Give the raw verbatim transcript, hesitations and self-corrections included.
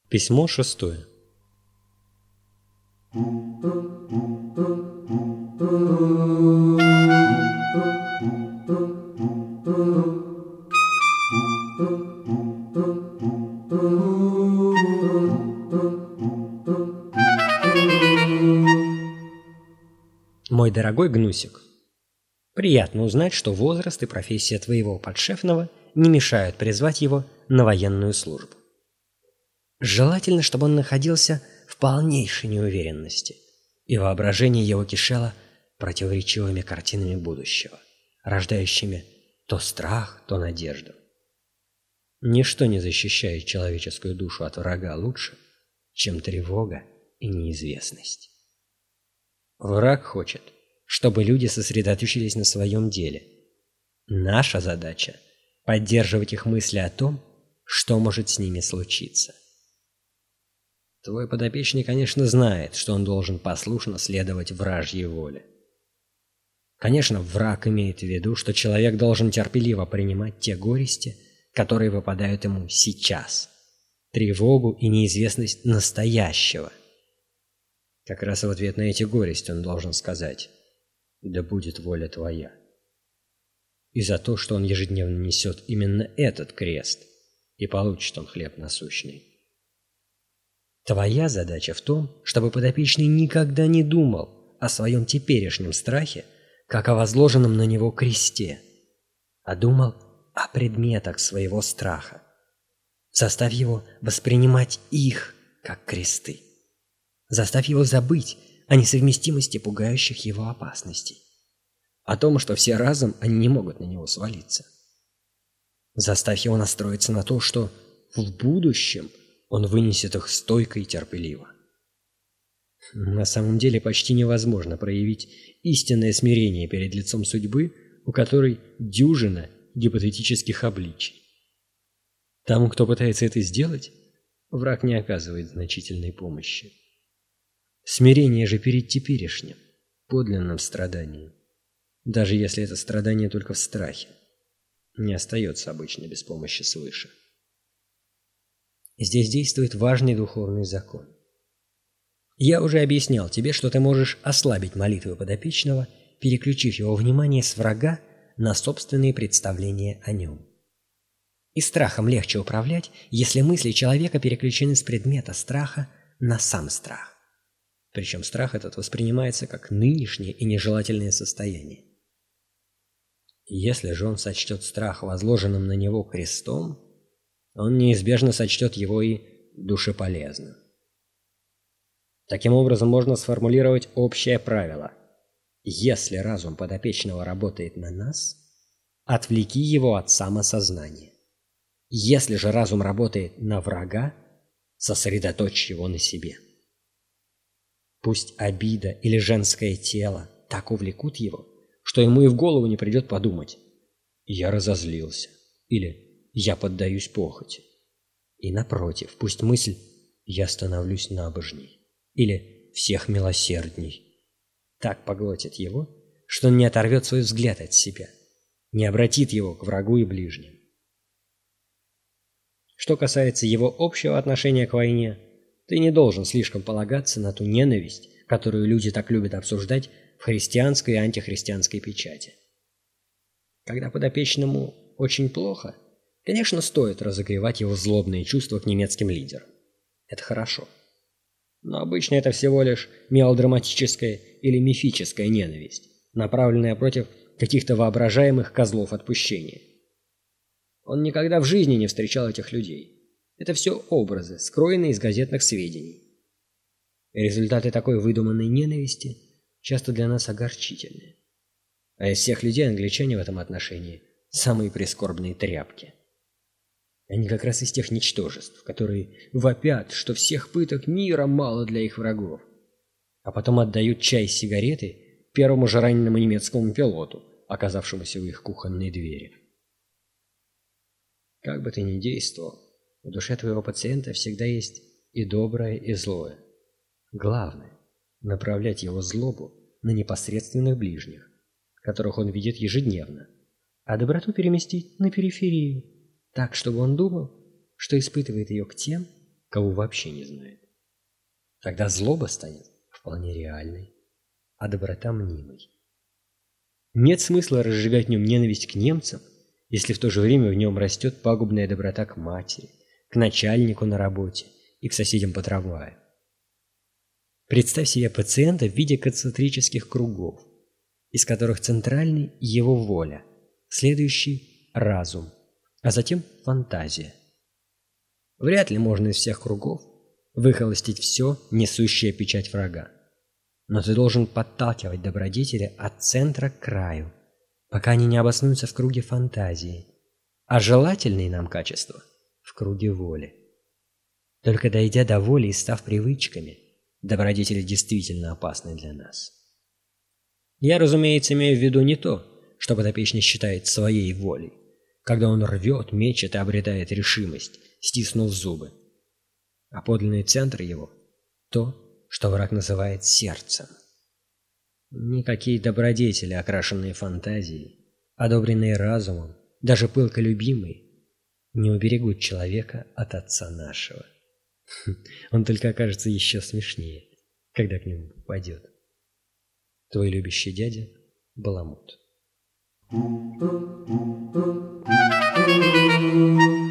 Письмо шестое. Мой дорогой Гнусик, приятно узнать, что возраст и профессия твоего подшефного не мешают призвать его на военную службу. Желательно, чтобы он находился в полнейшей неуверенности, и воображение его кишело противоречивыми картинами будущего, рождающими то страх, то надежду. Ничто не защищает человеческую душу от врага лучше, чем тревога и неизвестность. Враг хочет, чтобы люди сосредоточились на своем деле. Наша задача – поддерживать их мысли о том, что может с ними случиться. Твой подопечный, конечно, знает, что он должен послушно следовать вражьей воле. Конечно, враг имеет в виду, что человек должен терпеливо принимать те горести, которые выпадают ему сейчас, тревогу и неизвестность настоящего. Как раз в ответ на эти горести он должен сказать: «Да будет воля твоя». И за то, что он ежедневно несет именно этот крест, и получит он хлеб насущный. Твоя задача в том, чтобы подопечный никогда не думал о своем теперешнем страхе, как о возложенном на него кресте, а думал о предметах своего страха. Заставь его воспринимать их как кресты. Заставь его забыть о несовместимости пугающих его опасностей, о том, что все разом они не могут на него свалиться. Заставь его настроиться на то, что в будущем он вынесет их стойко и терпеливо. На самом деле почти невозможно проявить истинное смирение перед лицом судьбы, у которой дюжина гипотетических обличий. Тому, кто пытается это сделать, враг не оказывает значительной помощи. Смирение же перед теперешним, подлинным страданием, даже если это страдание только в страхе, не остается обычно без помощи свыше. Здесь действует важный духовный закон. Я уже объяснял тебе, что ты можешь ослабить молитвы подопечного, переключив его внимание с врага на собственные представления о нем. И страхом легче управлять, если мысли человека переключены с предмета страха на сам страх. Причем страх этот воспринимается как нынешнее и нежелательное состояние. Если же он сочтет страх возложенным на него крестом, он неизбежно сочтет его и душеполезным. Таким образом, можно сформулировать общее правило: если разум подопечного работает на нас, отвлеки его от самосознания. Если же разум работает на врага, сосредоточь его на себе. Пусть обида или женское тело так увлекут его, что ему и в голову не придет подумать: «Я разозлился» или «Я поддаюсь похоти». И напротив, пусть мысль «Я становлюсь набожней» или «Всех милосердней» так поглотит его, что он не оторвет свой взгляд от себя, не обратит его к врагу и ближним. Что касается его общего отношения к войне, ты не должен слишком полагаться на ту ненависть, которую люди так любят обсуждать в христианской и антихристианской печати. Когда подопечному очень плохо, конечно, стоит разогревать его злобные чувства к немецким лидерам. Это хорошо. Но обычно это всего лишь мелодраматическая или мифическая ненависть, направленная против каких-то воображаемых козлов отпущения. Он никогда в жизни не встречал этих людей. Это все образы, скроенные из газетных сведений. И результаты такой выдуманной ненависти часто для нас огорчительны. А из всех людей англичане в этом отношении самые прискорбные тряпки. Они как раз из тех ничтожеств, которые вопят, что всех пыток мира мало для их врагов, а потом отдают чай и сигареты первому же раненому немецкому пилоту, оказавшемуся у их кухонной двери. Как бы ты ни действовал, в душе твоего пациента всегда есть и доброе, и злое. Главное – направлять его злобу на непосредственных ближних, которых он видит ежедневно, а доброту переместить на периферию, так, чтобы он думал, что испытывает ее к тем, кого вообще не знает. Тогда злоба станет вполне реальной, а доброта мнимой. Нет смысла разжигать в нем ненависть к немцам, если в то же время в нем растет пагубная доброта к матери, к начальнику на работе и к соседям по трамваю. Представь себе пациента в виде концентрических кругов, из которых центральный – его воля, следующий – разум, а затем фантазия. Вряд ли можно из всех кругов выхолостить все, несущее печать врага. Но ты должен подталкивать добродетели от центра к краю, пока они не обоснуются в круге фантазии, а желательные нам качества – в круге воли. Только дойдя до воли и став привычками, добродетели действительно опасны для нас. Я, разумеется, имею в виду не то, что подопечный считает своей волей, когда он рвет, мечет и обретает решимость, стиснув зубы, а подлинный центр его – то, что враг называет сердцем. Никакие добродетели, окрашенные фантазией, одобренные разумом, даже пылко любимые, не уберегут человека от Отца нашего. Он только окажется еще смешнее, когда к нему попадет. Твой любящий дядя Баламут.